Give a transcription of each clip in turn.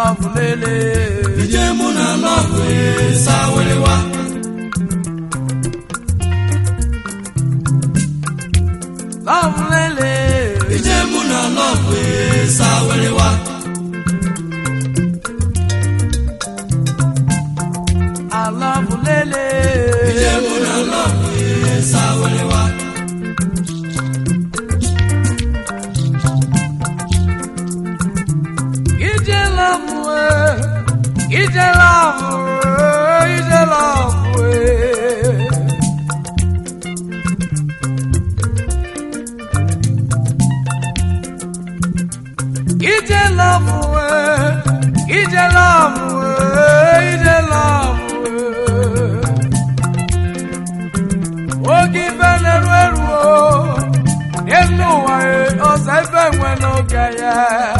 love lele. Ije muna love sawelewa. Love lele. Ije muna love sawelewa. I love lele. Ije muna love sawelewa. Ije love, ije love, ije love. Ije love, ije love, ije love. Ogi bene rueruo, enu wa ose ife nweno gaya.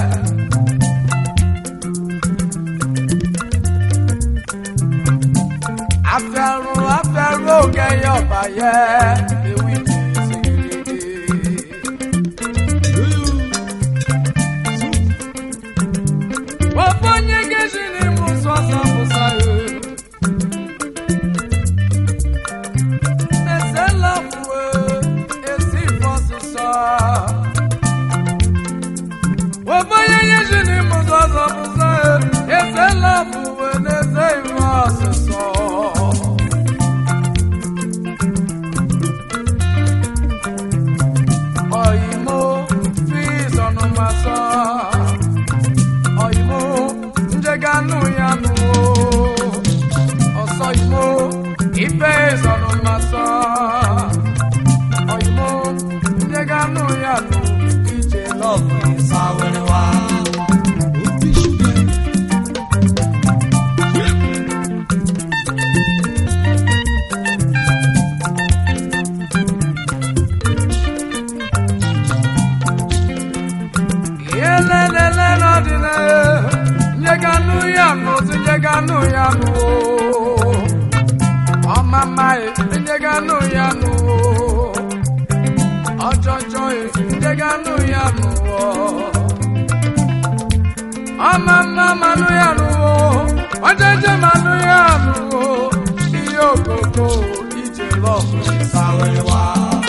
Afiaru gaya obaye, ewi Oponye gejini muswasa musayo. Nesela fue esi fosusa. Oponye gejini muswasa musayo. Nesela fue nese fosusa. Oyimo fizo no masa. Oyimo njeganu yanu Oso imo ife zonu masa Oyimo njeganu yanu Ije love sawelewa Yelelele nodine Njeganu yanu Omamae njeganu yanu Ojojoe njeganu yanu Omama manu yanu Ojojo manu yanu Iyokoko ije love sawelewa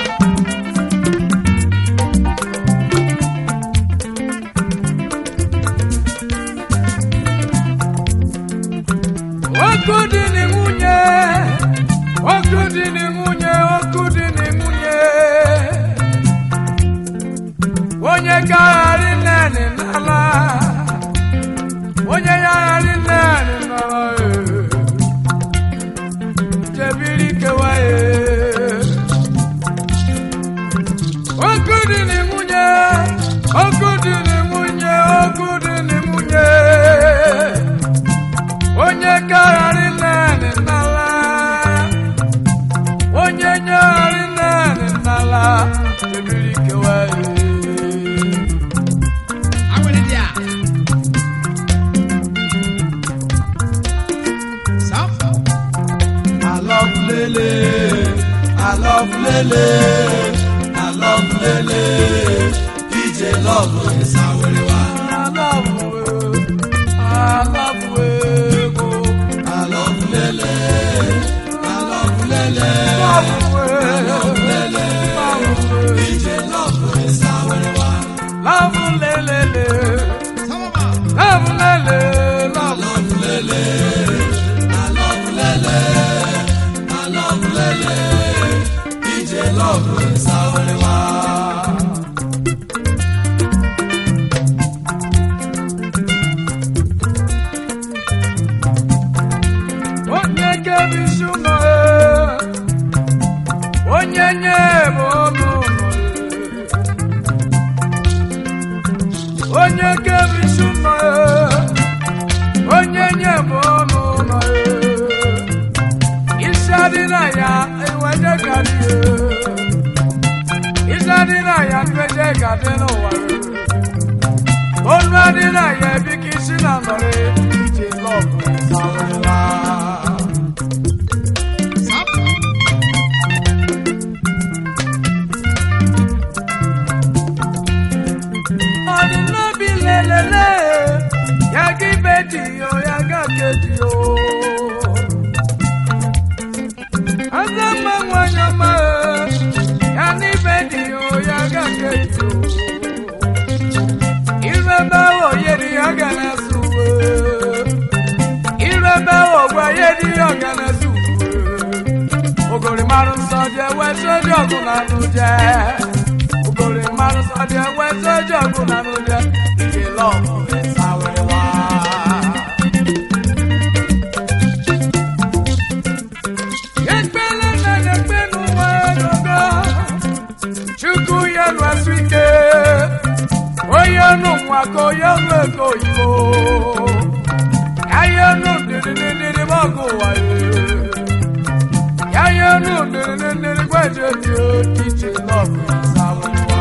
Okudini munye, okudini munye, okudini munye. Onye gari nene nala, onye gari nene nala. Jebiri kewaye. Okudini munye, okudini munye, okudini munye. Onye gari nene nala, onye gari nene nala, jebiri kewaye. Awelidia. Sam. I love lele, I love lele, I love lele. Ije love sawelewa. I love you. I love lele, I love lele, Love lele. Ije love sawelewa. Love lele, Samama. love lele, I love lele, I love lele, I love lele. Ije love sawelewa. onye kebishuno, onye nyebono, onye kebishuno, onye nyebono. Isadina ya eweje kadi, Isadina ya eweje kadi no ware. Onwadina ya bikishina nore, ije love sawela. Sam. kedio. Azama wanyama yani bedio yaga kedio. Iraba wo yedi yaga na suwe. Iraba wo gwa yedi yaga na suwe. Ogori maru soje we soje oguna nuje. Ogori maru soje we soje oguna nuje. Ije love sawe wa. Chukuyanwaswike oyanu mwako yameko imo yayanu ndiri mwako waye yayanu ndiri kwejeje ije love sawewa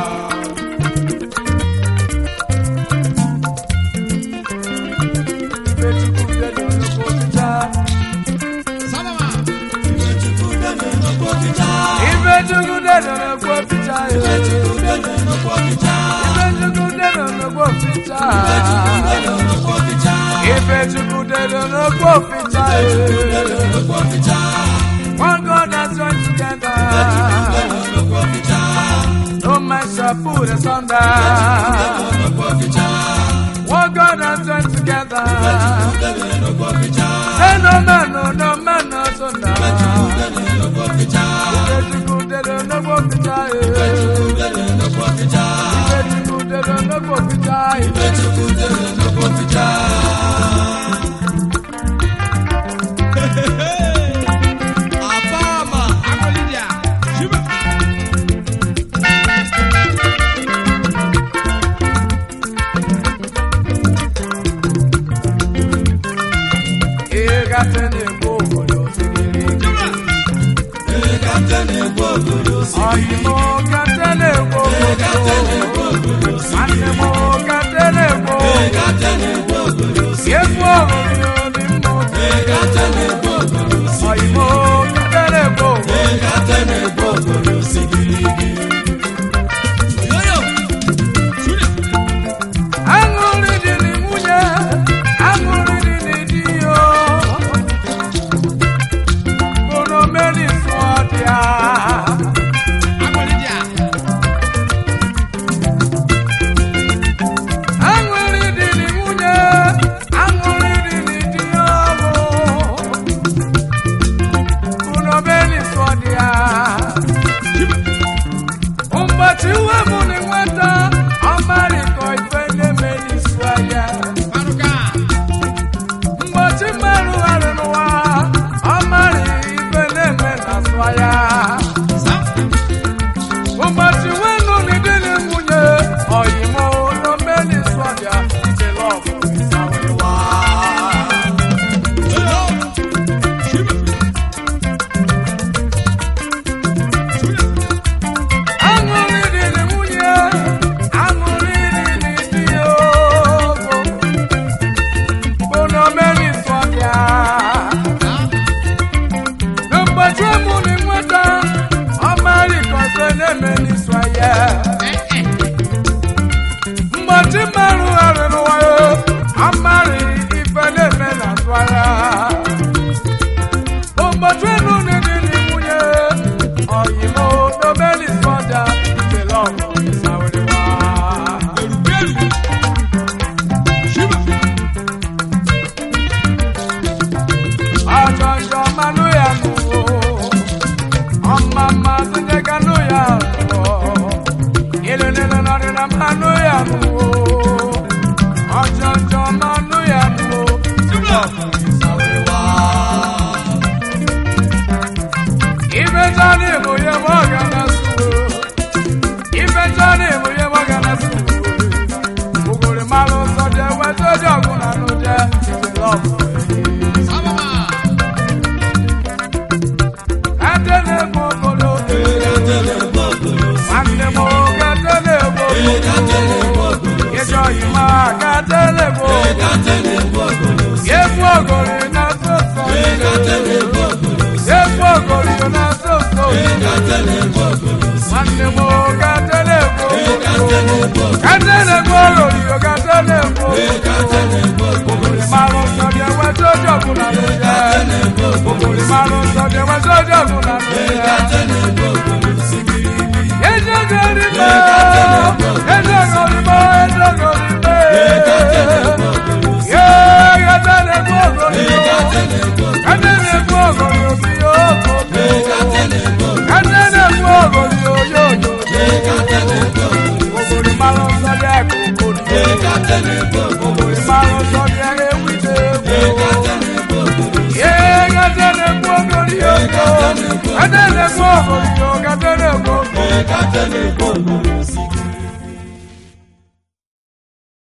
One God has joined together. No man shall put us under. One God has joined together. Say no man, no man, no son. Katene ogori mara nsọ dị ewu ide egwu gatene egwu ogori ego gatene egwu ogori ego gatene egwu